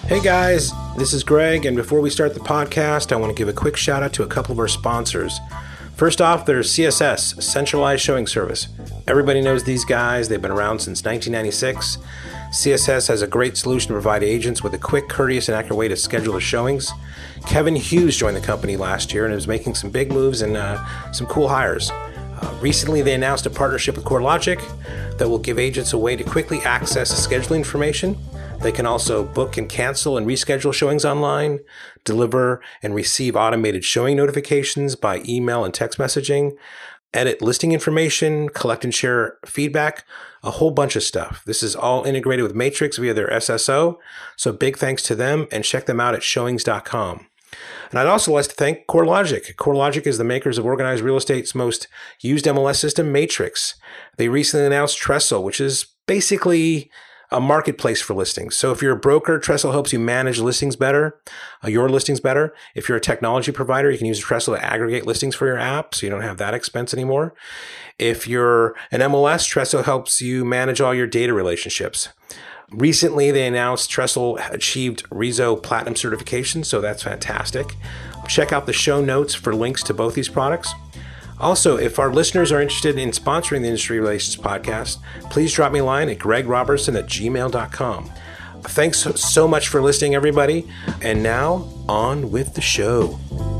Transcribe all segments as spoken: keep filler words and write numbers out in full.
Hey guys, this is Greg, and before we start the podcast, I want to give a quick shout out to a couple of our sponsors. First off, there's C S S, Centralized Showing Service. Everybody knows these guys. They've been around since nineteen ninety-six. C S S has a great solution to provide agents with a quick, courteous, and accurate way to schedule their showings. Kevin Hughes joined the company last year and is making some big moves and uh, some cool hires. Uh, recently, they announced a partnership with CoreLogic that will give agents a way to quickly access scheduling information. They can also book and cancel and reschedule showings online, deliver and receive automated showing notifications by email and text messaging, edit listing information, collect and share feedback, a whole bunch of stuff. This is all integrated with Matrix via their S S O, so big thanks to them, and check them out at showings dot com. And I'd also like to thank CoreLogic. CoreLogic is the makers of organized real estate's most used M L S system, Matrix. They recently announced Trestle, which is basically a marketplace for listings. So if you're a broker, Trestle helps you manage listings better, uh, your listings better. If you're a technology provider, you can use Trestle to aggregate listings for your app, so you don't have that expense anymore. If you're an M L S, Trestle helps you manage all your data relationships. Recently, they announced Trestle achieved Rezo Platinum certification, so that's fantastic. Check out the show notes for links to both these products. Also, if our listeners are interested in sponsoring the Industry Relations Podcast, please drop me a line at greg robertson at gmail dot com. Thanks so much for listening, everybody. And now, on with the show.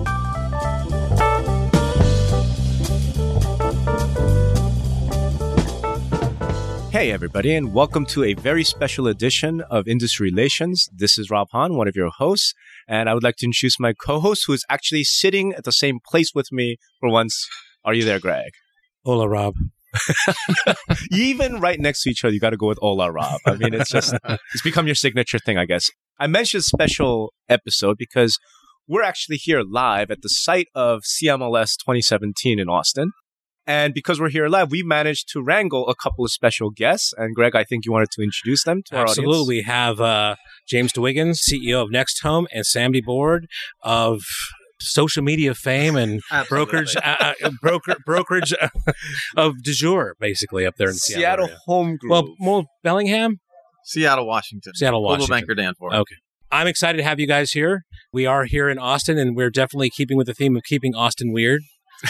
Hey, everybody, and welcome to a very special edition of Industry Relations. This is Rob Hahn, one of your hosts, and I would like to introduce my co-host, who is actually sitting at the same place with me for once. Are you there, Greg? Hola, Rob. Even right next to each other, you got to go with Hola, Rob. I mean, it's just, it's become your signature thing, I guess. I mentioned special episode because we're actually here live at the site of C M L S twenty seventeen in Austin. And because we're here live, we managed to wrangle a couple of special guests. And Greg, I think you wanted to introduce them to our audience. Absolutely. We have uh, James DeWiggins, C E O of Next Home, and Sam DeBoard of social media fame and brokerage uh, uh, broker, brokerage uh, of du jour, basically, up there in Seattle. Seattle area. Home Group. Well, well, Bellingham? Seattle, Washington. Seattle, Washington. Global Banker Danforth. Okay. I'm excited to have you guys here. We are here in Austin, and we're definitely keeping with the theme of keeping Austin weird.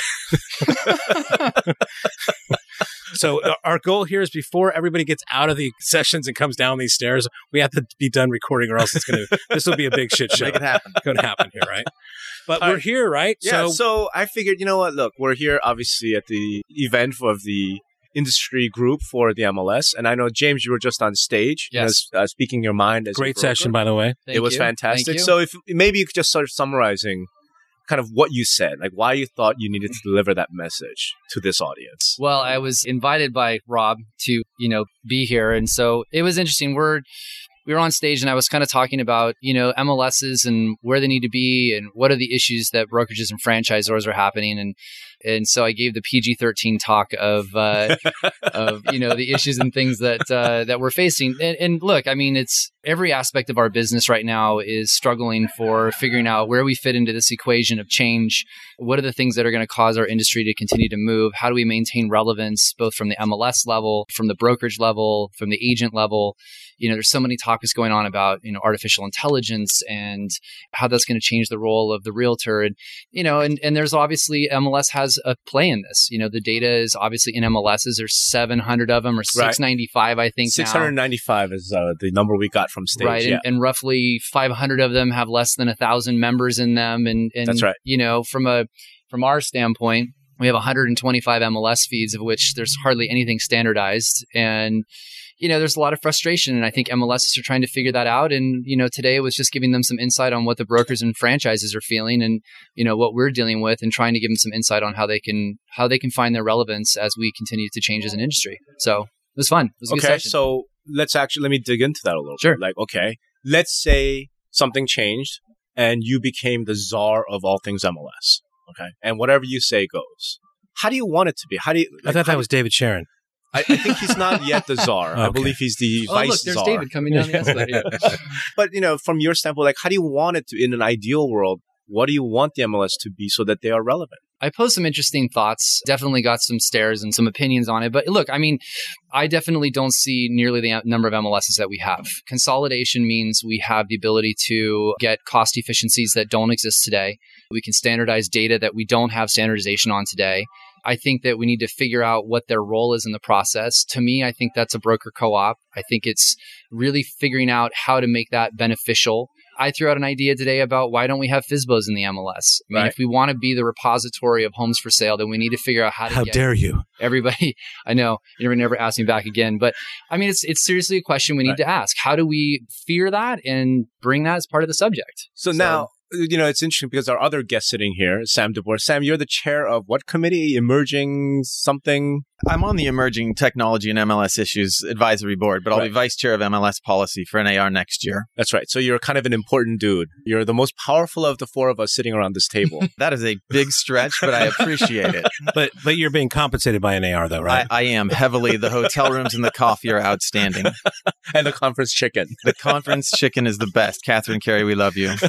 So uh, our goal here is before everybody gets out of the sessions and comes down these stairs, we have to be done recording, or else it's gonna. This will be a big shit show. Make it happen. Going to happen here, right? But All we're right. here, right? Yeah, So, so I figured, you know what? Look, we're here obviously at the event of the industry group for the M L S. And I know, James, you were just on stage. Yes. As, uh, speaking your mind as great a broker. session, by the way. Thank it was you. fantastic. Thank you. So if maybe you could just start summarizing kind of what you said, like why you thought you needed to deliver that message to this audience. Well, I was invited by Rob to, you know, be here. And so it was interesting. We're, we were on stage and I was kind of talking about, you know, M L Ss and where they need to be and what are the issues that brokerages and franchisors are happening. And and so I gave the P G thirteen talk of, uh, of you know, the issues and things that uh, that we're facing. And, and look, I mean, it's every aspect of our business right now is struggling for figuring out where we fit into this equation of change. What are the things that are going to cause our industry to continue to move? How do we maintain relevance, both from the M L S level, from the brokerage level, from the agent level? You know, there's so many topics going on about, you know, artificial intelligence and how that's going to change the role of the realtor. And, you know, and, and there's obviously M L S has a play in this. You know, the data is obviously in M L Ss. There's seven hundred of them or six ninety-five, I think. six ninety-five now. Is uh, the number we got from stage. Right. Yeah. And, and roughly five hundred of them have less than a thousand members in them. And, and that's right. You know, from a, from our standpoint, we have one hundred twenty-five M L S feeds, of which there's hardly anything standardized. And, you know, there's a lot of frustration, and I think M L Ss are trying to figure that out. And, you know, today it was just giving them some insight on what the brokers and franchises are feeling and, you know, what we're dealing with, and trying to give them some insight on how they can, how they can find their relevance as we continue to change as an industry. So it was fun. It was a good Okay. session. So let's actually, let me dig into that a little Sure. bit. Like, okay, let's say something changed and you became the czar of all things M L S. Okay. And whatever you say goes. How do you want it to be? How do you, I like, thought how that was David Sharon. I, I think he's not yet the czar. I Okay. believe he's the oh, vice look, there's czar. David coming down the escalator. But, you know, from your standpoint, like, how do you want it to, in an ideal world, what do you want the M L S to be so that they are relevant? I posed some interesting thoughts, definitely got some stares and some opinions on it. But look, I mean, I definitely don't see nearly the number of M L Ss that we have. Consolidation means we have the ability to get cost efficiencies that don't exist today. We can standardize data that we don't have standardization on today. I think that we need to figure out what their role is in the process. To me, I think that's a broker co-op. I think it's really figuring out how to make that beneficial. I threw out an idea today about why don't we have F S B Os in the M L S? I mean, Right. if we want to be the repository of homes for sale, then we need to figure out how to How get dare you? everybody. I know you never, never ask me back again, but I mean, it's it's seriously a question we need Right. to ask. How do we fear that and bring that as part of the subject? So, now, you know, it's interesting because our other guest sitting here, Sam DeBoer. Sam, you're the chair of what committee? Emerging something? I'm on the Emerging Technology and M L S Issues Advisory Board, but I'll Right. be vice chair of M L S policy for N A R next year. That's right. So you're kind of an important dude. You're the most powerful of the four of us sitting around this table. That is a big stretch, but I appreciate it. But but you're being compensated by N A R, though, right? I, I am heavily. The hotel rooms and the coffee are outstanding. And the conference chicken. The conference chicken is the best. Catherine Carey, we love you.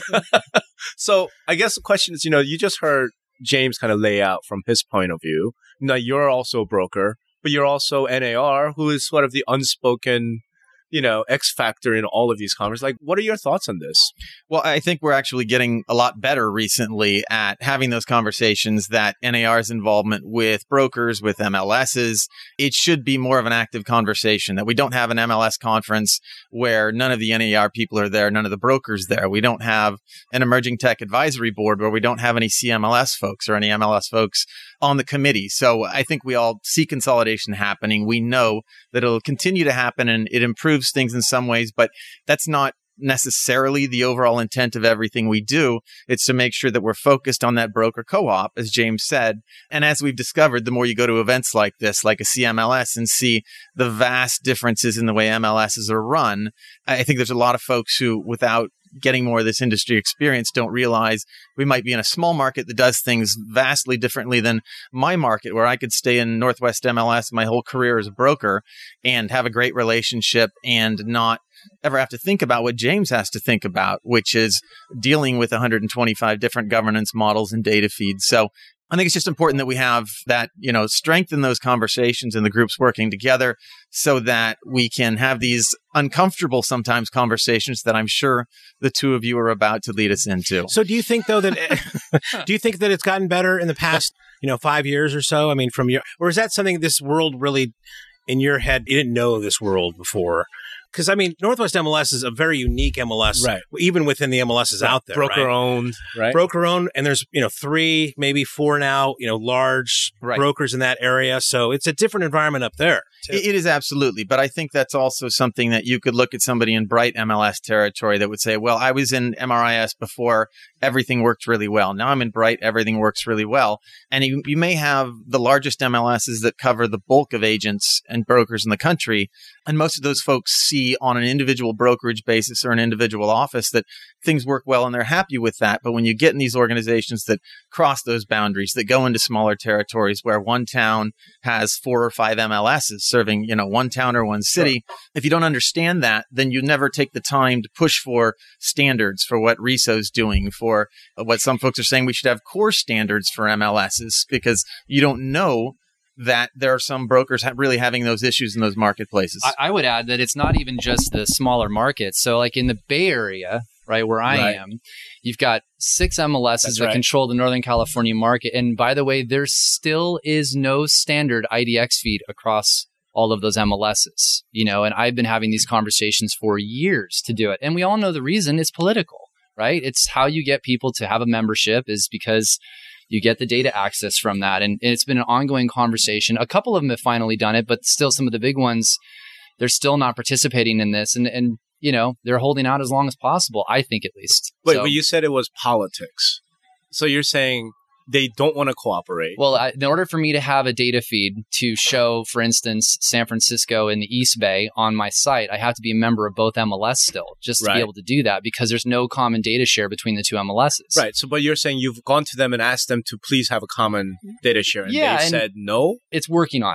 So I guess the question is, you know, you just heard James kind of lay out from his point of view. Now, you're also a broker, but you're also N A R, who is sort of the unspoken, you know, X factor in all of these conversations. Like, what are your thoughts on this? Well, I think we're actually getting a lot better recently at having those conversations that N A R's involvement with brokers, with M L Ss, it should be more of an active conversation, that we don't have an M L S conference where none of the N A R people are there, none of the brokers there. We don't have an Emerging Tech Advisory Board where we don't have any C M L S folks or any M L S folks on the committee. So I think we all see consolidation happening. We know that it'll continue to happen and it improves things in some ways, but that's not necessarily the overall intent of everything we do. It's to make sure that we're focused on that broker co-op, as James said. And as we've discovered, the more you go to events like this, like a C M L S, and see the vast differences in the way M L Ss are run, I think there's a lot of folks who, without getting more of this industry experience, don't realize we might be in a small market that does things vastly differently than my market, where I could stay in Northwest M L S my whole career as a broker and have a great relationship and not ever have to think about what James has to think about, which is dealing with one hundred twenty-five different governance models and data feeds. So I think it's just important that we have that, you know, strengthen those conversations and the groups working together so that we can have these uncomfortable sometimes conversations that I'm sure the two of you are about to lead us into. So do you think, though, that do you think that it's gotten better in the past, you know, five years or so? I mean, from your, or is that something this world really, in your head, you didn't know this world before? Because, I mean, Northwest M L S is a very unique M L S, Right. even within the M L Ss out there. Broker right? owned, right? Broker owned, and there's, you know, three, maybe four now, you know, large Right. brokers in that area. So it's a different environment up there. too. It it is absolutely. But I think that's also something that you could look at somebody in bright M L S territory that would say, well, I was in M R I S before, everything worked really well. Now I'm in bright, everything works really well. And you, you may have the largest M L Ss that cover the bulk of agents and brokers in the country. And most of those folks see on an individual brokerage basis or an individual office that things work well and they're happy with that. But when you get in these organizations that cross those boundaries, that go into smaller territories where one town has four or five M L Ss serving, you know, one town or one city, if you don't understand that, then you never take the time to push for standards for what R I S O is doing, for what some folks are saying we should have core standards for M L Ss, because you don't know that there are some brokers ha- really having those issues in those marketplaces. I, I would add that it's not even just the smaller markets. So like in the Bay Area, right, where I Right. am, you've got six M L Ss That's that right. control the Northern California market. And by the way, there still is no standard I D X feed across all of those M L Ss, you know, and I've been having these conversations for years to do it. And we all know the reason is political, right? It's how you get people to have a membership is because you get the data access from that. And it's been an ongoing conversation. A couple of them have finally done it, but still some of the big ones, they're still not participating in this. And, and you know, they're holding out as long as possible, I think at least. Wait, So- but you said it was politics. So you're saying they don't want to cooperate. Well, I, in order for me to have a data feed to show, for instance, San Francisco and the East Bay on my site, I have to be a member of both M L S still, just to Right. be able to do that, because there's no common data share between the two M L Ss. Right. So, but you're saying you've gone to them and asked them to please have a common data share, and Yeah, they and- said no. It's working on it.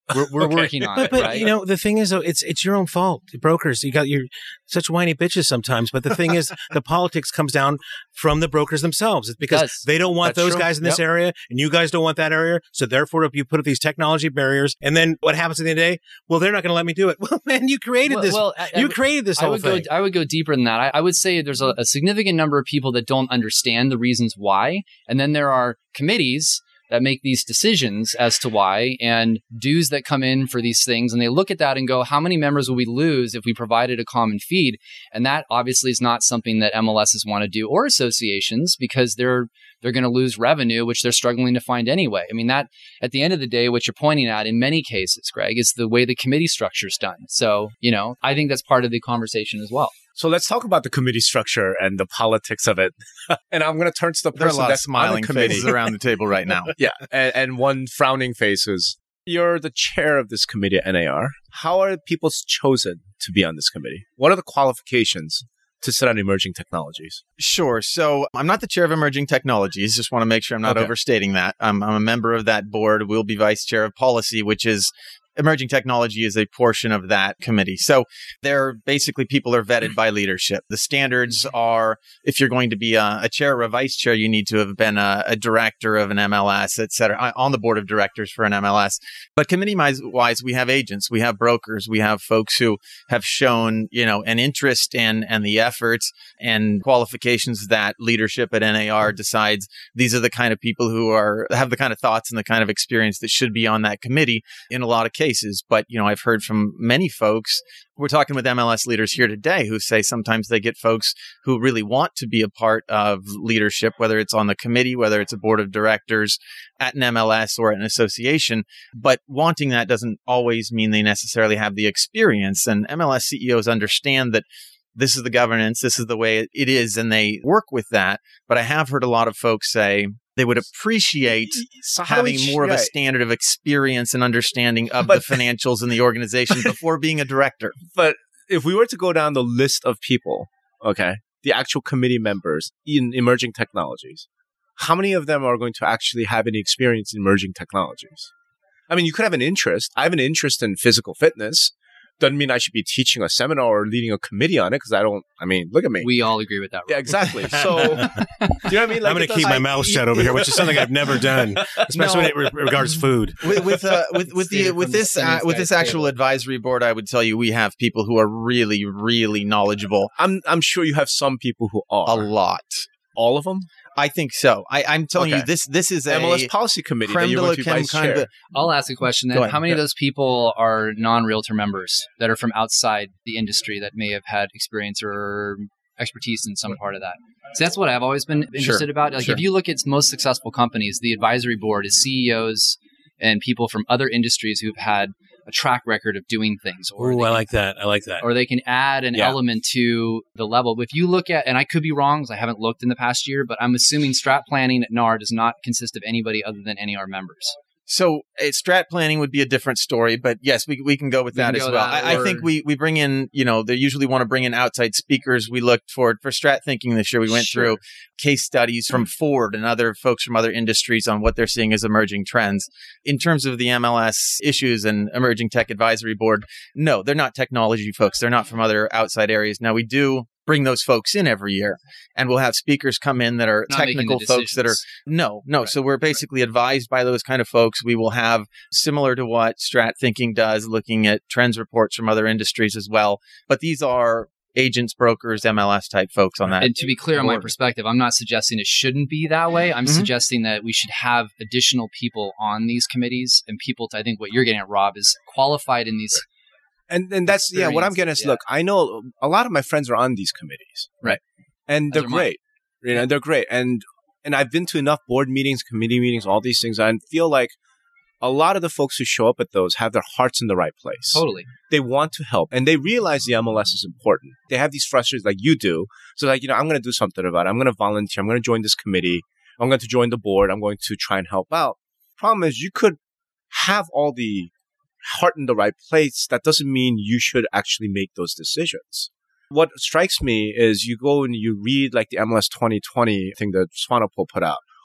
We're, we're Okay. working on but, it, but, right? you know, the thing is, though, it's it's your own fault. Brokers, you got you're such whiny bitches sometimes. But the thing is, the politics comes down from the brokers themselves. It's because does. they don't want That's those true. guys in this Yep. area, and you guys don't want that area. So therefore, if you put up these technology barriers, and then what happens at the end of the day? Well, they're not going to let me do it. Well, man, you created Well- this. well, I- you I- created this I whole would thing. go. I would go deeper than that. I, I would say there's a, a significant number of people that don't understand the reasons why, and then there are committees that make these decisions as to why, and dues that come in for these things, and they look at that and go, how many members will we lose if we provided a common feed? And that obviously is not something that M L Ss want to do, or associations, because they're they're going to lose revenue, which they're struggling to find anyway. I mean, that at the end of the day, what you're pointing at in many cases, Greg, is the way the committee structure is done. So, you know, I think that's part of the conversation as well. So let's talk about the committee structure and the politics of it. And I'm going to turn to the There are a person lot of that's on the smiling committee. faces around the table right now. Yeah, and, and one frowning face is, you're the chair of this committee at N A R. How are people chosen to be on this committee? What are the qualifications to sit on emerging technologies? Sure. So I'm not the chair of emerging technologies. Just want to make sure I'm not Okay. overstating that. I'm, I'm a member of that board. We'll be vice chair of policy, which is emerging technology is a portion of that committee. So they're basically people are vetted by leadership. The standards are, if you're going to be a, a chair or a vice chair, you need to have been a, a director of an M L S, et cetera, on the board of directors for an M L S. But committee wise, we have agents, we have brokers, we have folks who have shown, you know, an interest in and the efforts and qualifications that leadership at N A R decides these are the kind of people who are have the kind of thoughts and the kind of experience that should be on that committee in a lot of cases. But, you know, I've heard from many folks, we're talking with M L S leaders here today, who say sometimes they get folks who really want to be a part of leadership, whether it's on the committee, whether it's a board of directors at an M L S or at an association. But wanting that doesn't always mean they necessarily have the experience. And M L S C E Os understand that this is the governance, this is the way it is, and they work with that. But I have heard a lot of folks say they would appreciate So how do having we- more of a yeah. standard of experience and understanding of But- the financials in the organization before being a director. But if we were to go down the list of people, okay, the actual committee members in emerging technologies, how many of them are going to actually have any experience in emerging technologies? I mean, you could have an interest. I have an interest in physical fitness. Doesn't mean I should be teaching a seminar or leading a committee on it, because I don't, I mean, look at me. We all agree with that. Yeah, Rob. exactly. So, do you know what I mean? Like, I'm going it to keep does- my mouth shut over here, which is something I've never done, especially when it re- regards food. with with uh, with with the Stated with from the this Simmons uh, with guy's this actual table. advisory board, I would tell you we have people who are really really knowledgeable. I'm, I'm sure you have some people who are. A lot. All of them? I think so. I, I'm telling you Okay. this this is a M L S policy committee that creme you're de la going to be creme vice kind chair. of. I'll ask a question Go then. ahead. How many of those people are non-realtor members that are from outside the industry that may have had experience or expertise in some part of that? So that's what I've always been interested about. Like Sure. if you look at most successful companies, the advisory board is C E Os and people from other industries who've had a track record of doing things. Or Ooh, they I can- like that. I like that. or they can add an Yeah. element to the level. If you look at, and I could be wrong because I haven't looked in the past year, but I'm assuming strat planning at N A R does not consist of anybody other than N A R members. So uh, strat planning would be a different story, but yes, we we can go with We that can as go well. that, I, I or- think we we bring in, you know, they usually want to bring in outside speakers. We looked for for strat thinking this year. We went Sure. through case studies from Ford and other folks from other industries on what they're seeing as emerging trends. In terms of the M L S issues and emerging tech advisory board, no, they're not technology folks. They're not from other outside areas. Now we do bring those folks in every year, and we'll have speakers come in that are Not making the technical folks that are decisions. no, no. Right. So we're basically advised by those kind of folks. We will have similar to what Strat Thinking does, looking at trends reports from other industries as well. But these are agents, brokers, M L S type folks on that. And to be clear on my board. perspective, I'm not suggesting it shouldn't be that way. I'm Mhm. suggesting that we should have additional people on these committees and people to, I think what you're getting at, Rob, is qualified in these. And and that's yeah. What I'm getting is, Experience, look, I know a lot of my friends are on these committees, Right. And As they're are mine. great. You know, they're great. And and I've been to enough board meetings, committee meetings, all these things. I feel like a lot of the folks who show up at those have their hearts in the right place. Totally. They want to help, and they realize the M L S is important. They have these frustrations like you do. So like, you know, I'm going to do something about it. I'm going to volunteer. I'm going to join this committee. I'm going to join the board. I'm going to try and help out. Problem is, you could have all the heart in the right place. That doesn't mean you should actually make those decisions. What strikes me is you go and you read like the M L S twenty twenty thing that Swanepoel put out.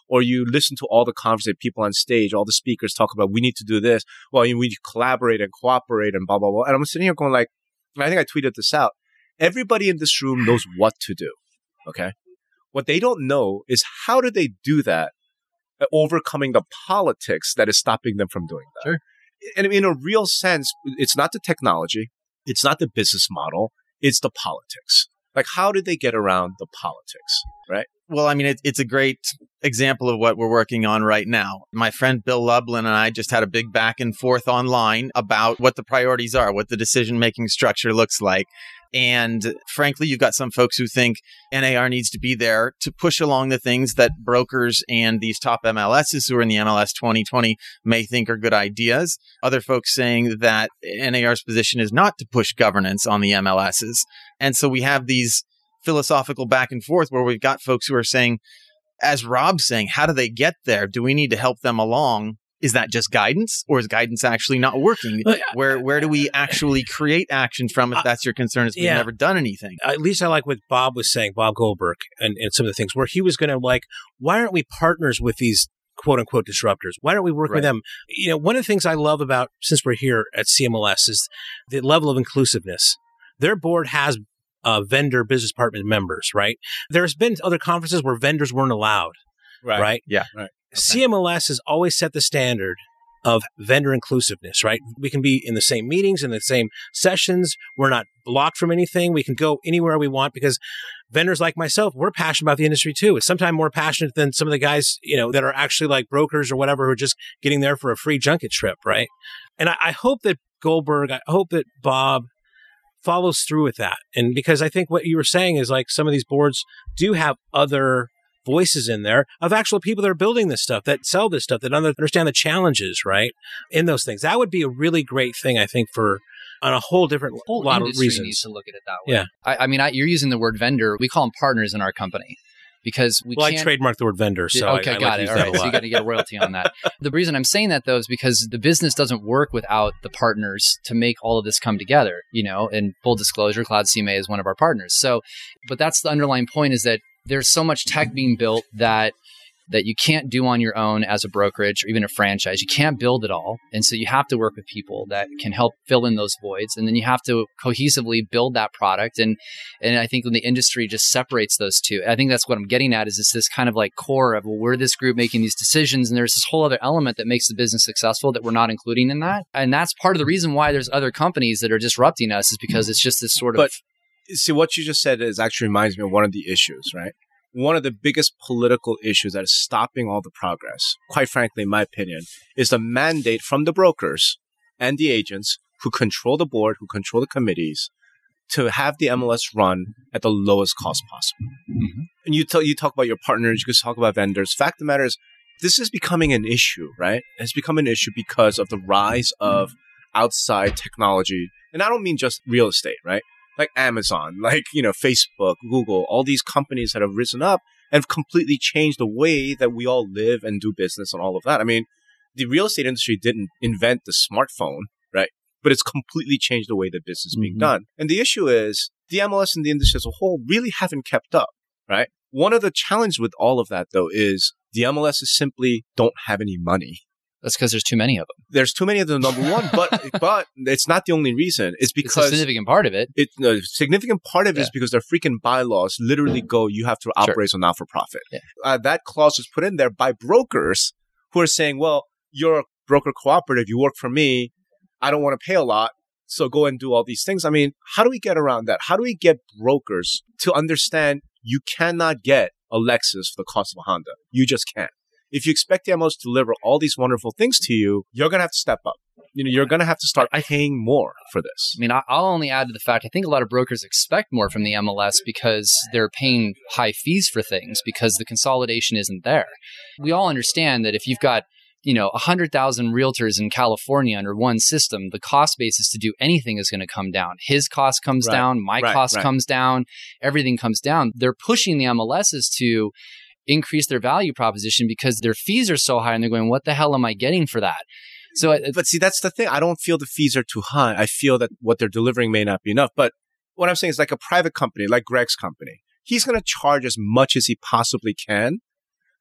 or you listen to all the conversations, people on stage, all the speakers talk about, we need to do this. Well, we need to collaborate and cooperate and blah, blah, blah. And I'm sitting here going like, I think I tweeted this out. Everybody in this room knows what to do. Okay. What they don't know is how do they do that, overcoming the politics that is stopping them from doing that. Sure. And in a real sense, it's not the technology. It's not the business model. It's the politics. Like, how did they get around the politics, right? Well, I mean, it, it's a great example of what we're working on right now. My friend Bill Lublin and I just had a big back and forth online about what the priorities are, what the decision-making structure looks like. And frankly, you've got some folks who think N A R needs to be there to push along the things that brokers and these top M L Ss who are in the M L S twenty twenty may think are good ideas. Other folks saying that N A R's position is not to push governance on the M L Ss. And so we have these philosophical back and forth where we've got folks who are saying, as Rob's saying, how do they get there? Do we need to help them along? Is that just guidance, or is guidance actually not working? Where where do we actually create action from if that's your concern, is we've yeah. never done anything? At least I like what Bob was saying, Bob Goldberg, and, and some of the things where he was going to like, why aren't we partners with these quote unquote disruptors? Why don't we work Right. with them? You know, one of the things I love about, since we're here at C M L S, is the level of inclusiveness. Their board has uh, vendor business partner members, right? There's been other conferences where vendors weren't allowed, Right. right? Yeah. Right. C M L S has always set the standard of vendor inclusiveness, right? We can be in the same meetings, in the same sessions. We're not blocked from anything. We can go anywhere we want because vendors like myself, we're passionate about the industry too. It's sometimes more passionate than some of the guys, you know, that are actually like brokers or whatever who are just getting there for a free junket trip, right? And I, I hope that Goldberg, I hope that Bob follows through with that. And because I think what you were saying is like some of these boards do have other voices in there of actual people that are building this stuff, that sell this stuff, that understand the challenges, right? In those things. That would be a really great thing, I think, for on a whole different The whole lot of industry reasons. needs to look at it that way. Yeah. I, I mean, I, you're using the word vendor. We call them partners in our company because we well, can't. I trademarked the word vendor, so okay, I, I got like to it. use All that right, a so you lot. got to get a royalty on that. The reason I'm saying that though is because the business doesn't work without the partners to make all of this come together. You know, and full disclosure, Cloud C M A is one of our partners. So, but that's the underlying point: is that there's so much tech being built that. that you can't do on your own as a brokerage or even a franchise. You can't build it all. And so you have to work with people that can help fill in those voids. And then you have to cohesively build that product. And and I think when the industry just separates those two, I think that's what I'm getting at is it's this kind of like core of, well, we're this group making these decisions. And there's this whole other element that makes the business successful that we're not including in that. And that's part of the reason why there's other companies that are disrupting us is because it's just this sort of... But see, what you just said is actually reminds me of one of the issues, right? One of the biggest political issues that is stopping all the progress, quite frankly, in my opinion, is the mandate from the brokers and the agents who control the board, who control the committees, to have the M L S run at the lowest cost possible. Mhm. And you, tell, you talk about your partners, you can talk about vendors. Fact of the matter is, this is becoming an issue, right? It's become an issue because of the rise of outside technology. And I don't mean just real estate, right? Like Amazon, like, you know, Facebook, Google, all these companies that have risen up and have completely changed the way that we all live and do business and all of that. I mean, the real estate industry didn't invent the smartphone, right? But it's completely changed the way that business is being Mhm. done. And the issue is the M L S and the industry as a whole really haven't kept up, right? One of the challenges with all of that, though, is the M L Ss simply don't have any money. That's because there's too many of them. There's too many of them, number one, but but it's not the only reason. It's It's a because significant part of it. it, no, a significant part of it is Yeah. because their freaking bylaws literally go, you have to operate as a not-for-profit. Yeah. Uh, that clause was put in there by brokers who are saying, well, you're a broker cooperative, you work for me, I don't want to pay a lot, so go and do all these things. I mean, how do we get around that? How do we get brokers to understand you cannot get a Lexus for the cost of a Honda? You just can't. If you expect the M L S to deliver all these wonderful things to you, you're going to have to step up. You know, you're going to have to start paying more for this. I mean, I- I'll only add to the fact I think a lot of brokers expect more from the M L S because they're paying high fees for things because the consolidation isn't there. We all understand that if you've got, you know, one hundred thousand realtors in California under one system, the cost basis to do anything is going to come down. His cost comes Right. down, my Right, cost right. comes down, everything comes down. They're pushing the M L Ss to increase their value proposition because their fees are so high and they're going, what the hell am I getting for that? So it, But see, that's the thing. I don't feel the fees are too high. I feel that what they're delivering may not be enough. But what I'm saying is like a private company, like Greg's company, he's going to charge as much as he possibly can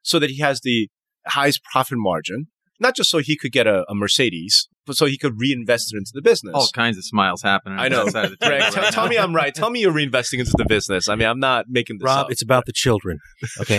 so that he has the highest profit margin, not just so he could get a, a Mercedes, but so he could reinvest it into the business. All kinds of smiles happening. I know. On that side of the table Greg, right tell, now. tell me I'm right. Tell me you're reinvesting into the business. I mean, I'm not making this Rob, up. it's about the children. Okay.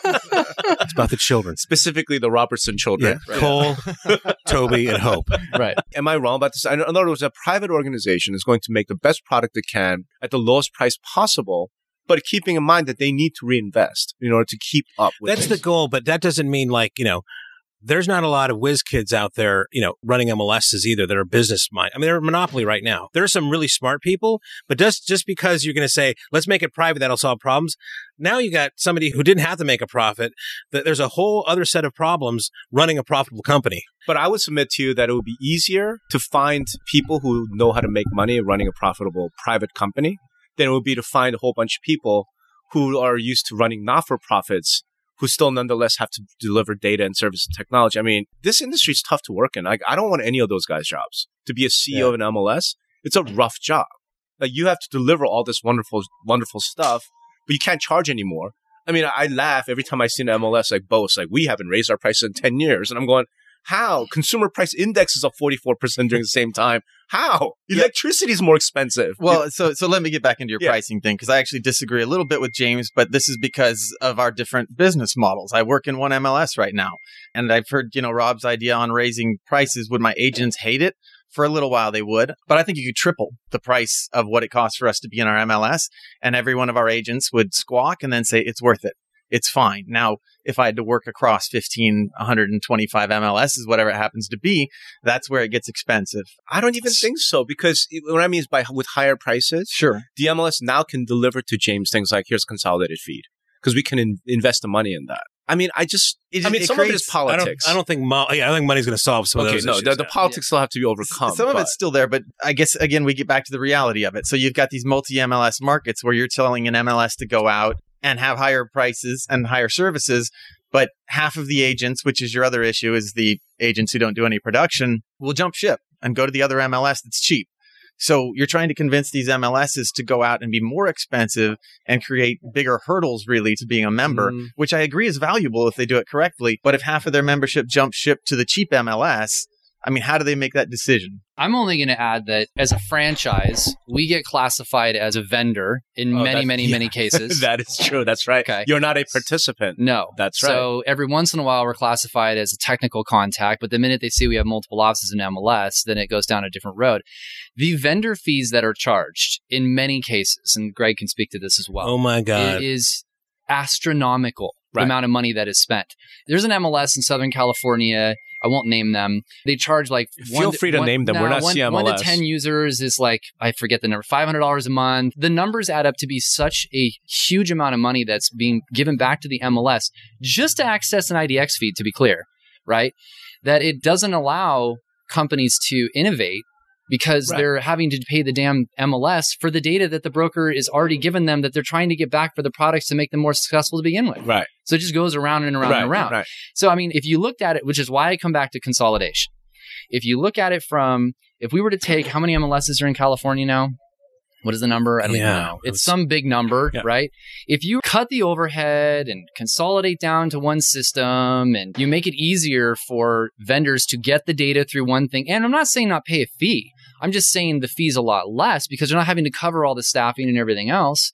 It's about the children. Specifically the Robertson children. Yeah. Cole, Toby, and Hope. Right. Am I wrong about this? I know, in other words, a private organization is going to make the best product it can at the lowest price possible, but keeping in mind that they need to reinvest in order to keep up with That's things. the goal, but that doesn't mean like, you know, there's not a lot of whiz kids out there, you know, running M L Ss either that are business mind. I mean, they're a monopoly right now. There are some really smart people, but just, just because you're going to say, let's make it private, that'll solve problems. Now you got somebody who didn't have to make a profit, that there's a whole other set of problems running a profitable company. But I would submit to you that it would be easier to find people who know how to make money running a profitable private company than it would be to find a whole bunch of people who are used to running not-for-profits who still nonetheless have to deliver data and service and technology. I mean, this industry is tough to work in. Like, I don't want any of those guys' jobs. To be a C E O Yeah. of an M L S, it's a rough job. Like, you have to deliver all this wonderful, wonderful stuff, but you can't charge anymore. I mean, I, I laugh every time I see an M L S like boast, like, we haven't raised our prices in ten years. And I'm going, how? Consumer price index is up forty-four percent during the same time. How? Yeah. Electricity is more expensive. Well, so so let me get back into your Yeah. pricing thing, because I actually disagree a little bit with James, but this is because of our different business models. I work in one M L S right now, and I've heard, you know, Rob's idea on raising prices. Would my agents hate it? For a little while they would, but I think you could triple the price of what it costs for us to be in our M L S, and every one of our agents would squawk and then say, it's worth it. It's fine. Now, if I had to work across fifteen, one hundred twenty-five M L Ss, whatever it happens to be, that's where it gets expensive. I don't even think so, because it- what I mean is by with higher prices, Sure. the M L S now can deliver to James things like, here's consolidated feed, because we can in- invest the money in that. I mean, I just, It- I mean, it some of it creates- is I don't, politics. I don't think, mo- yeah, I think money's going to solve some of okay, those no, issues. the, the Yeah. politics still have to be overcome. Some of but- it's still there, but I guess, again, we get back to the reality of it. So you've got these multi-M L S markets where you're telling an M L S to go out and have higher prices and higher services, but half of the agents, which is your other issue, is the agents who don't do any production, will jump ship and go to the other M L S that's cheap. So you're trying to convince these M L Ss to go out and be more expensive and create bigger hurdles, really, to being a member, Mm. which I agree is valuable if they do it correctly. But if half of their membership jumps ship to the cheap M L S, I mean, how do they make that decision? I'm only going to add that as a franchise, we get classified as a vendor in Oh, many, that- many, yeah. many cases. That is true. That's right. Okay. You're not a participant. No. That's right. So every once in a while, we're classified as a technical contact, but the minute they see we have multiple offices in M L S, then it goes down a different road. The vendor fees that are charged in many cases, and Greg can speak to this as well, Oh my God. it is astronomical, Right. the amount of money that is spent. There's an M L S in Southern California. I won't name them. They charge like Feel one, free to one- name them. no, We're not one, C M L S. One to ten users is like, I forget the number, five hundred dollars a month. The numbers add up to be such a huge amount of money that's being given back to the M L S just to access an I D X feed, to be clear, right? That it doesn't allow companies to innovate because Right. they're having to pay the damn M L S for the data that the broker is already given them that they're trying to get back for the products to make them more successful to begin with. Right. So it just goes around and around right. and around. Right. So, I mean, if you looked at it, which is why I come back to consolidation. If you look at it from, if we were to take, how many M L Ss are in California now? What is the number? I don't Yeah, even know. It's it's- some big number, Yeah. right? If you cut the overhead and consolidate down to one system and you make it easier for vendors to get the data through one thing, and I'm not saying not pay a fee. I'm just saying the fee's a lot less because they're not having to cover all the staffing and everything else.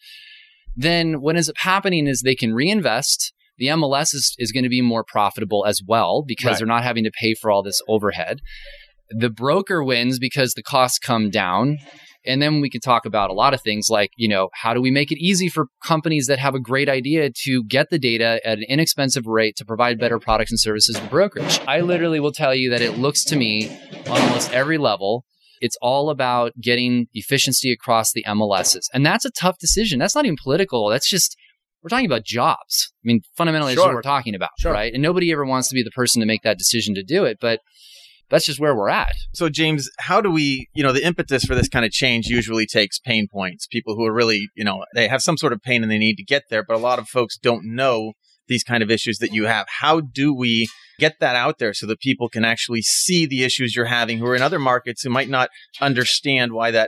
Then what ends up happening is they can reinvest. The M L S is, is going to be more profitable as well because Right. they're not having to pay for all this overhead. The broker wins because the costs come down. And then we can talk about a lot of things like, you know, how do we make it easy for companies that have a great idea to get the data at an inexpensive rate to provide better products and services to brokerage? I literally will tell you that it looks to me on almost every level, it's all about getting efficiency across the M L Ss. And that's a tough decision. That's not even political. That's just, we're talking about jobs. I mean, fundamentally, that's Sure. what we're talking about, Sure. right? And nobody ever wants to be the person to make that decision to do it. But that's just where we're at. So, James, how do we, you know, the impetus for this kind of change usually takes pain points. People who are really, you know, they have some sort of pain and they need to get there, but a lot of folks don't know these kind of issues that you have. How do we get that out there so that people can actually see the issues you're having who are in other markets who might not understand why that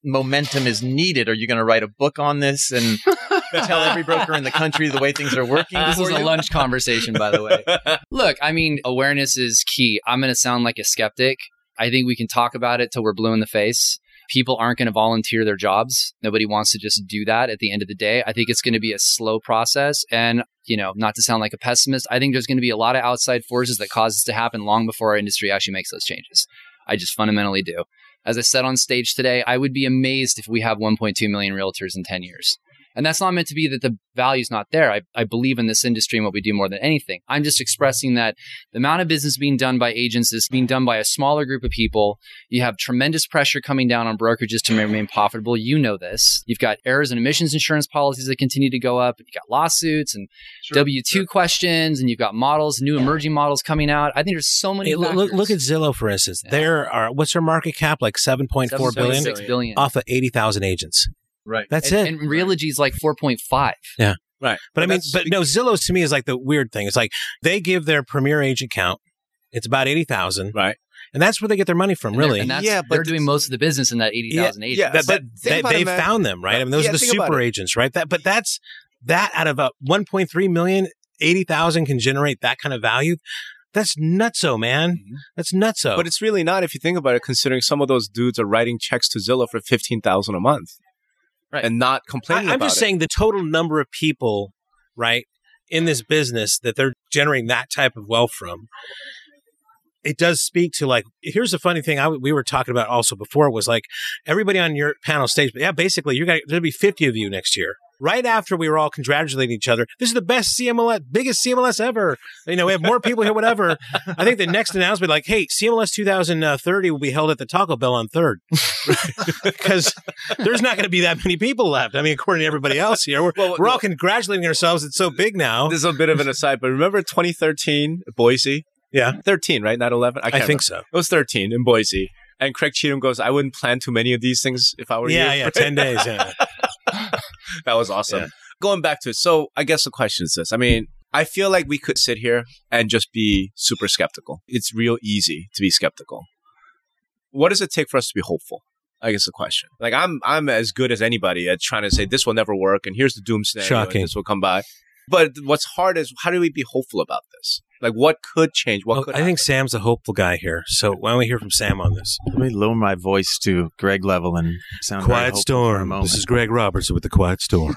momentum is needed? Are you going to write a book on this and tell every broker in the country the way things are working? This was for a you? lunch conversation, by the way. Look, I mean, awareness is key. I'm going to sound like a skeptic. I think we can talk about it till we're blue in the face. People aren't going to volunteer their jobs. Nobody wants to just do that at the end of the day. I think it's going to be a slow process. And, you know, not to sound like a pessimist, I think there's going to be a lot of outside forces that cause this to happen long before our industry actually makes those changes. I just fundamentally do. As I said on stage today, I would be amazed if we have one point two million realtors in ten years. And that's not meant to be that the value's not there. I, I believe in this industry and what we do more than anything. I'm just expressing that the amount of business being done by agents is being done by a smaller group of people. You have tremendous pressure coming down on brokerages to remain profitable. You know this. You've got errors and emissions insurance policies that continue to go up. You've got lawsuits and sure, W two sure. questions, and you've got models, new emerging models coming out. I think there's so many hey, factors. Look, look at Zillow, for instance. Yeah. There are, what's their market cap? Like seven point four billion dollars billion off of eighty thousand agents. Right. That's and, it. And Realogy is like four point five. Yeah. Right. But, but I mean, but no, Zillow's to me is like the weird thing. It's like they give their premier agent count. It's about eighty thousand. Right. And that's where they get their money from, and really. And that's, yeah, but they're doing most of the business in that eighty thousand yeah, agents. Yeah, that, but they, they found them, right? I mean, those yeah, are the super agents, right? That, but that's that out of a one point three million, eighty thousand can generate that kind of value. That's nutso, man. Mm-hmm. That's nutso. But it's really not if you think about it, considering some of those dudes are writing checks to Zillow for fifteen thousand a month. Right. And not complaining I, I'm about just it. saying the total number of people, right, in this business that they're generating that type of wealth from, it does speak to, like, here's the funny thing I, we were talking about also before was like everybody on your panel stage, but yeah, basically you're gonna, there'll be fifty of you next year. Right after we were all congratulating each other, this is the best C M L S, biggest C M L S ever. You know, we have more people here, whatever. I think the next announcement, like, hey, C M L S two thousand thirty will be held at the Taco Bell on third. Because there's not going to be that many people left. I mean, according to everybody else here, we're, well, we're well, all congratulating ourselves. It's so big now. This is a bit of an aside, but remember twenty thirteen, Boise? Yeah. thirteen, right? Not eleven? I, I think remember. so. It was thirteen in Boise. And Craig Cheatham goes, I wouldn't plan too many of these things if I were yeah, you. Yeah, yeah, ten days. Yeah. That was awesome. Yeah. Going back to it. So I guess the question is this. I mean, I feel like we could sit here and just be super skeptical. It's real easy to be skeptical. What does it take for us to be hopeful? I guess the question. Like, I'm I'm as good as anybody at trying to say this will never work and here's the doom scenario Shocking. And this will come by. But what's hard is how do we be hopeful about this? Like, what could change? What well, could I happen? think Sam's a hopeful guy here. So why don't we hear from Sam on this? Let me lower my voice to Greg level and sound very Quiet hopeful Storm. for a moment. This is Greg Robertson with the Quiet Storm.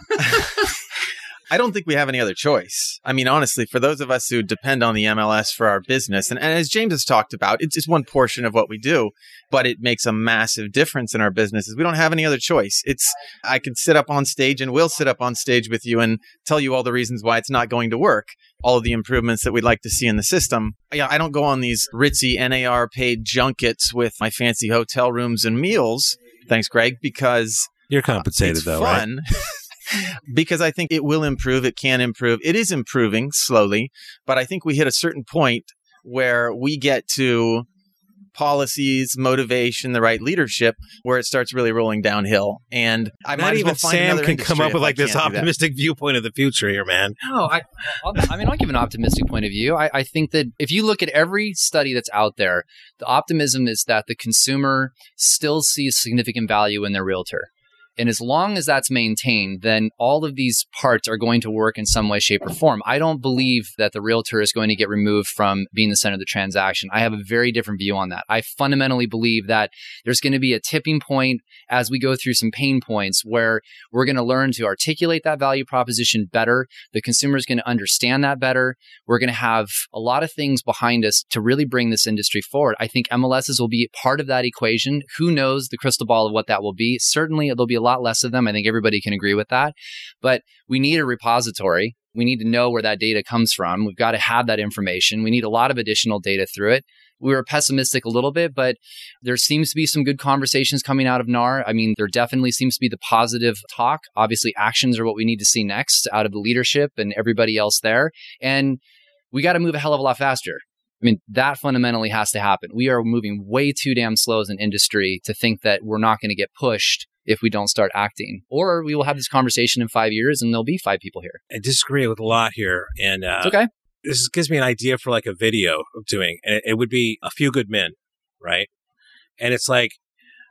I don't think we have any other choice. I mean, honestly, for those of us who depend on the M L S for our business, and, and as James has talked about, it's just one portion of what we do, but it makes a massive difference in our businesses. We don't have any other choice. It's, I can sit up on stage and we'll sit up on stage with you and tell you all the reasons why it's not going to work, all of the improvements that we'd like to see in the system. Yeah, I don't go on these ritzy N A R paid junkets with my fancy hotel rooms and meals. Thanks, Greg, because you're compensated uh, it's though, fun. Right? Because I think it will improve. It can improve. It is improving slowly, but I think we hit a certain point where we get to policies, motivation, the right leadership, where it starts really rolling downhill. And I Not might even as well find Sam another can come up with industry like if I this can't do that. optimistic viewpoint of the future here, man. No, I, I'll, I mean, I'll give an optimistic point of view. I, I think that if you look at every study that's out there, the optimism is that the consumer still sees significant value in their realtor. And as long as that's maintained, then all of these parts are going to work in some way, shape, or form. I don't believe that the realtor is going to get removed from being the center of the transaction. I have a very different view on that. I fundamentally believe that there's going to be a tipping point as we go through some pain points where we're going to learn to articulate that value proposition better. The consumer is going to understand that better. We're going to have a lot of things behind us to really bring this industry forward. I think M L Ss will be part of that equation. Who knows the crystal ball of what that will be? Certainly, there'll be a lot less of them. I think everybody can agree with that. But we need a repository. We need to know where that data comes from. We've got to have that information. We need a lot of additional data through it. We were pessimistic a little bit, but there seems to be some good conversations coming out of N A R. I mean, there definitely seems to be the positive talk. Obviously, actions are what we need to see next out of the leadership and everybody else there. And we got to move a hell of a lot faster. I mean, that fundamentally has to happen. We are moving way too damn slow as an industry to think that we're not going to get pushed if we don't start acting. Or we will have this conversation in five years and there'll be five people here. I disagree with a lot here. And uh, it's okay. This gives me an idea for like a video of doing. And it would be A Few Good Men, right? And it's like,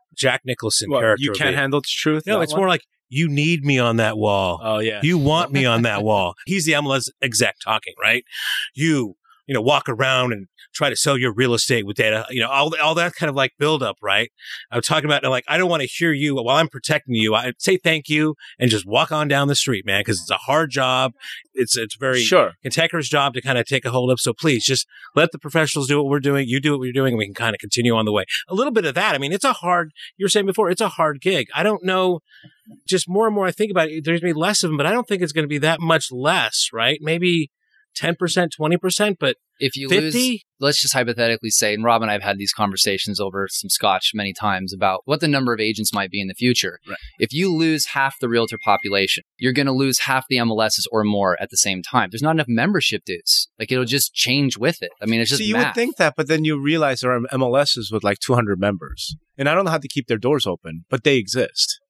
Jack Nicholson Well, character. you can't handle the truth? No, that it's one? more like, you need me on that wall. Oh, yeah. You want me on that wall. He's the M L S exec talking, right? You, you know, walk around and try to sell your real estate with data, you know, all, all that kind of like buildup, right? I'm talking about like, I don't want to hear you while I'm protecting you. I say thank you and just walk on down the street, man, because it's a hard job. It's it's very Sure. cantankerous job to kind of take a hold of. So please just let the professionals do what we're doing. You do what we're doing, and we can kind of continue on the way. A little bit of that. I mean, it's a hard, you were saying before, it's a hard gig. I don't know. Just more and more I think about it, there's going to be less of them, but I don't think it's going to be that much less, right? Maybe ten percent, twenty percent, but if you fifty? lose, let's just hypothetically say, and Rob and I have had these conversations over some scotch many times about what the number of agents might be in the future. Right. If you lose half the realtor population, you're going to lose half the M L Ss or more at the same time. There's not enough membership dues. Like, it'll just change with it. I mean, it's just So you math. would think that, but then you realize there are M L Ss with like two hundred members. And I don't know how to keep their doors open, but they exist.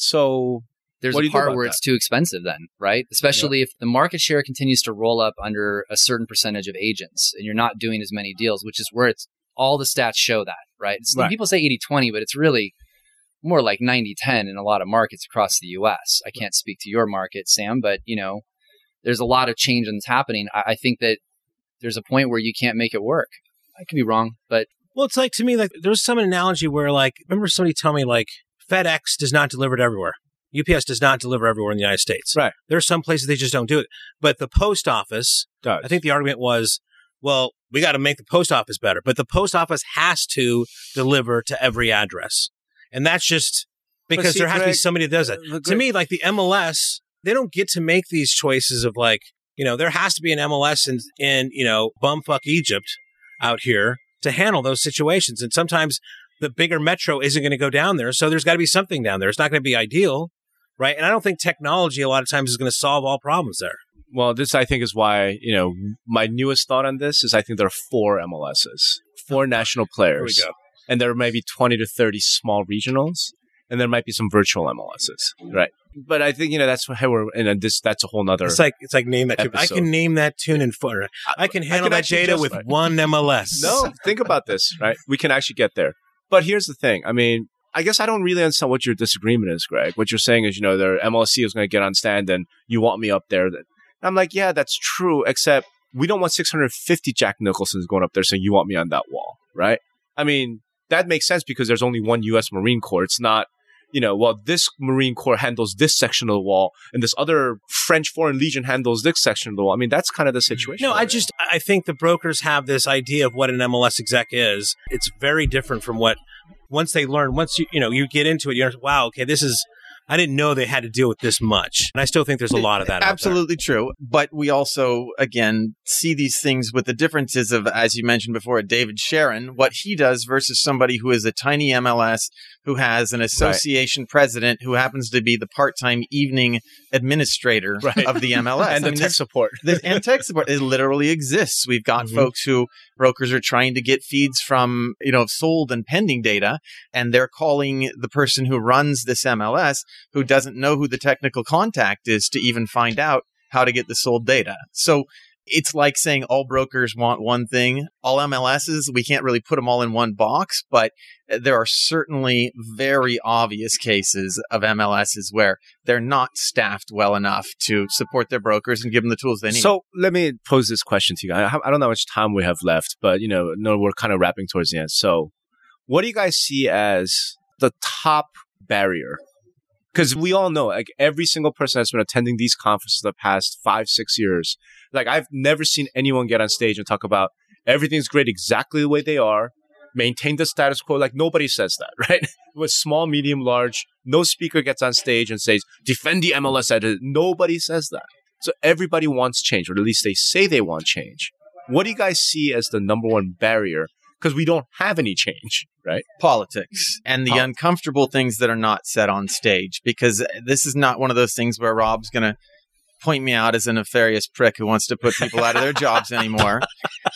So There's what do a you do part about where that? it's too expensive then, right? Especially if the market share continues to roll up under a certain percentage of agents and you're not doing as many deals, which is where it's all the stats show that, right? So Right. people say eighty twenty, but it's really more like ninety ten in a lot of markets across the U S. I can't speak to your market, Sam, but you know, there's a lot of change that's happening. I, I think that there's a point where you can't make it work. I could be wrong, but well, it's like to me, like there's some analogy where like, remember somebody told me like FedEx does not deliver to everywhere. U P S does not deliver everywhere in the United States. Right. There are some places they just don't do it. But the post office, does. I think the argument was, well, we got to make the post office better. But the post office has to deliver to every address. And that's just because see, there has to be Greg, somebody that does it. uh, To me, like the M L S, they don't get to make these choices of like, you know, there has to be an M L S in, in you know, bumfuck Egypt out here to handle those situations. And sometimes the bigger metro isn't going to go down there. So there's got to be something down there. It's not going to be ideal. Right. And I don't think technology a lot of times is going to solve all problems there. Well, this I think is why, you know, my newest thought on this is I think there are four M L Ss, four national players. Here we go. And there may be twenty to thirty small regionals, and there might be some virtual M L Ss. Right. But I think, you know, that's how we're, and this, that's a whole nother. It's like, it's like name that tune. I episode. can name that tune in foot. I can handle can that actually data with justify it. one M L S. No, think about this, right? We can actually get there. But here's the thing. I mean, I guess I don't really understand what your disagreement is, Greg. What you're saying is, you know, their M L S C is going to get on stand and you want me up there. And I'm like, yeah, that's true, except we don't want six hundred fifty Jack Nicholsons going up there saying you want me on that wall, right? I mean, that makes sense because there's only one U S Marine Corps. It's not, you know, well, this Marine Corps handles this section of the wall and this other French Foreign Legion handles this section of the wall. I mean, that's kind of the situation. No, I just, I think the brokers have this idea of what an M L S exec is. It's very different from what, once they learn, once you, you know, you get into it, you're like, wow, okay, this is, I didn't know they had to deal with this much. And I still think there's a lot of that. Absolutely true. But we also, again, see these things with the differences of, as you mentioned before, David Sharon, what he does versus somebody who is a tiny M L S, who has an association right. president who happens to be the part-time evening administrator right. of the M L S. and I the mean, tech this, support. The, and tech support. It literally exists. We've got mm-hmm. folks who, brokers are trying to get feeds from, you know, sold and pending data, and they're calling the person who runs this M L S who doesn't know who the technical contact is to even find out how to get the sold data. So it's like saying all brokers want one thing. All M L Ss, we can't really put them all in one box, but there are certainly very obvious cases of M L Ss where they're not staffed well enough to support their brokers and give them the tools they need. So let me pose this question to you guys. I don't know how much time we have left, but you know, no, we're kind of wrapping towards the end. So what do you guys see as the top barrier? Because we all know, like every single person that's been attending these conferences the past five, six years, like I've never seen anyone get on stage and talk about everything's great exactly the way they are, maintain the status quo. Like nobody says that, right? With small, medium, large, no speaker gets on stage and says, defend the M L S edit. Nobody says that. So everybody wants change, or at least they say they want change. What do you guys see as the number one barrier? Because we don't have any change, right? Politics and the Pol- uncomfortable things that are not said on stage. Because this is not one of those things where Rob's going to point me out as a nefarious prick who wants to put people out of their jobs anymore.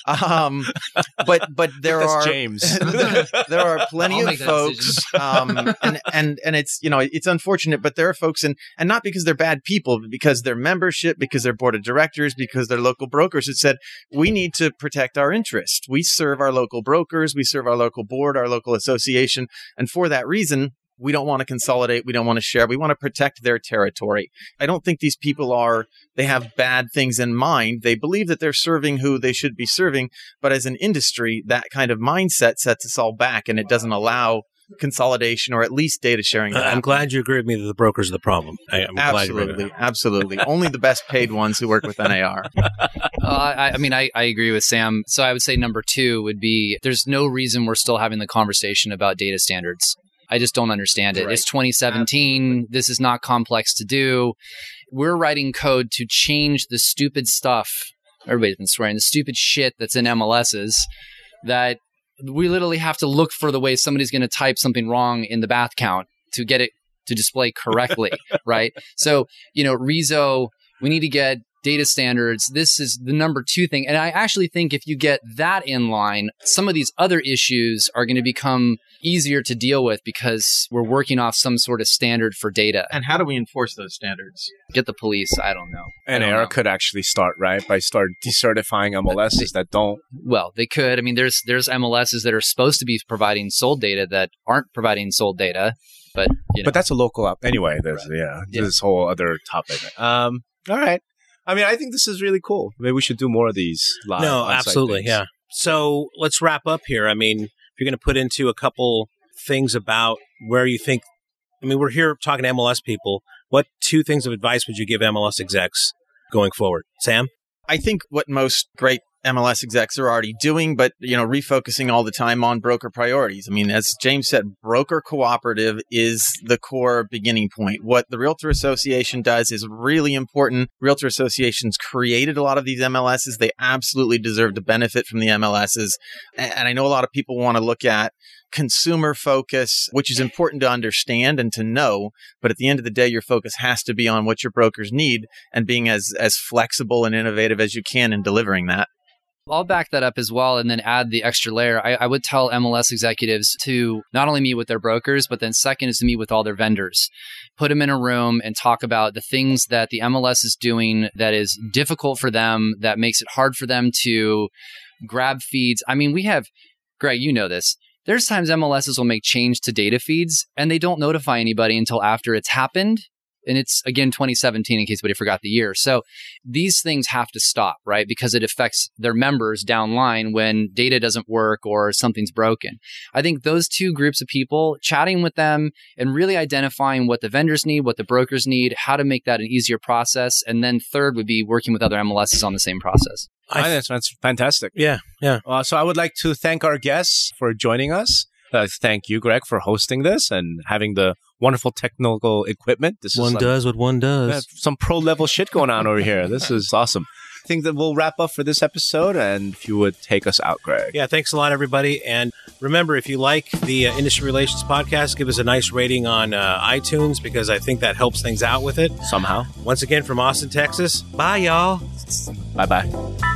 Um, but but there That's are James. there are plenty I'll of make that folks, um, and and and it's you know it's unfortunate, but there are folks, and and not because they're bad people, but because their membership, because their board of directors, because their local brokers had said we need to protect our interest. We serve our local brokers, we serve our local board, our local association, and for that reason, we don't want to consolidate. We don't want to share. We want to protect their territory. I don't think these people are, they have bad things in mind. They believe that they're serving who they should be serving. But as an industry, that kind of mindset sets us all back, and it doesn't allow consolidation or at least data sharing. Uh, I'm glad you agree with me that the brokers are the problem. I, I'm glad you agree with Absolutely. that. Absolutely. Only the best paid ones who work with N A R. Uh, I, I mean, I, I agree with Sam. So I would say number two would be there's no reason we're still having the conversation about data standards. I just don't understand it. Right. It's twenty seventeen. Absolutely. This is not complex to do. We're writing code to change the stupid stuff. Everybody's been swearing the stupid shit that's in M L Ss that we literally have to look for the way somebody's going to type something wrong in the bath count to get it to display correctly, right? So, you know, R I S O, we need to get data standards. This is the number two thing. And I actually think if you get that in line, some of these other issues are going to become easier to deal with because we're working off some sort of standard for data. And how do we enforce those standards? Get the police. I don't know. N A R could actually start, right, by start decertifying M L Ss that don't. Well, they could. I mean, there's there's M L Ss that are supposed to be providing sold data that aren't providing sold data, but you know. But that's a local app. Anyway, there's, Right. yeah, Yeah. this whole other topic. Um, all right. I mean, I think this is really cool. Maybe we should do more of these live. No, on-site absolutely. things. Yeah. So let's wrap up here. I mean, if you're going to put into a couple things about where you think, I mean, we're here talking to M L S people. What two things of advice would you give M L S execs going forward? Sam? I think what most great M L S execs are already doing, but, you know, refocusing all the time on broker priorities. I mean, as James said, broker cooperative is the core beginning point. What the Realtor Association does is really important. Realtor Associations created a lot of these M L Ss. They absolutely deserve to benefit from the M L Ss. And I know a lot of people want to look at consumer focus, which is important to understand and to know. But at the end of the day, your focus has to be on what your brokers need and being as, as flexible and innovative as you can in delivering that. I'll back that up as well and then add the extra layer. I, I would tell M L S executives to not only meet with their brokers, but then second is to meet with all their vendors. Put them in a room and talk about the things that the M L S is doing that is difficult for them, that makes it hard for them to grab feeds. I mean, we have, Greg, you know this. There's times M L Ss will make change to data feeds and they don't notify anybody until after it's happened. And it's, again, twenty seventeen, in case anybody forgot the year. So these things have to stop, right? Because it affects their members downline when data doesn't work or something's broken. I think those two groups of people, chatting with them and really identifying what the vendors need, what the brokers need, how to make that an easier process. And then third would be working with other M L Ss on the same process. I think that's, that's fantastic. Yeah, yeah. Uh, so I would like to thank our guests for joining us. Uh, thank you, Greg, for hosting this and having the wonderful technical equipment. This One is does what one does. uh, some pro level shit going on over here. This is awesome. I think that we'll wrap up for this episode, and if you would take us out, Greg. Yeah, thanks a lot, everybody. And remember, if you like the uh, Industry Relations podcast, give us a nice rating on uh, iTunes because I think that helps things out with it. Somehow. Once again, from Austin, Texas, bye, y'all. Bye-bye.